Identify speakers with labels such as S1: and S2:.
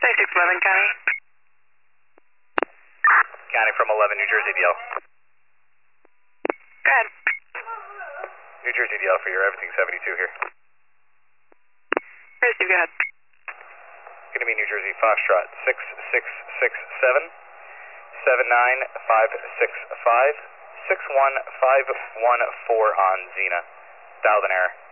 S1: 611 County.
S2: County from 11, New Jersey DL.
S1: Go ahead.
S2: New Jersey DL for your everything 72 here.
S1: Receive, go ahead.
S2: Going to be New Jersey Foxtrot 6667 79565 61514 on Xena. Dialed in error.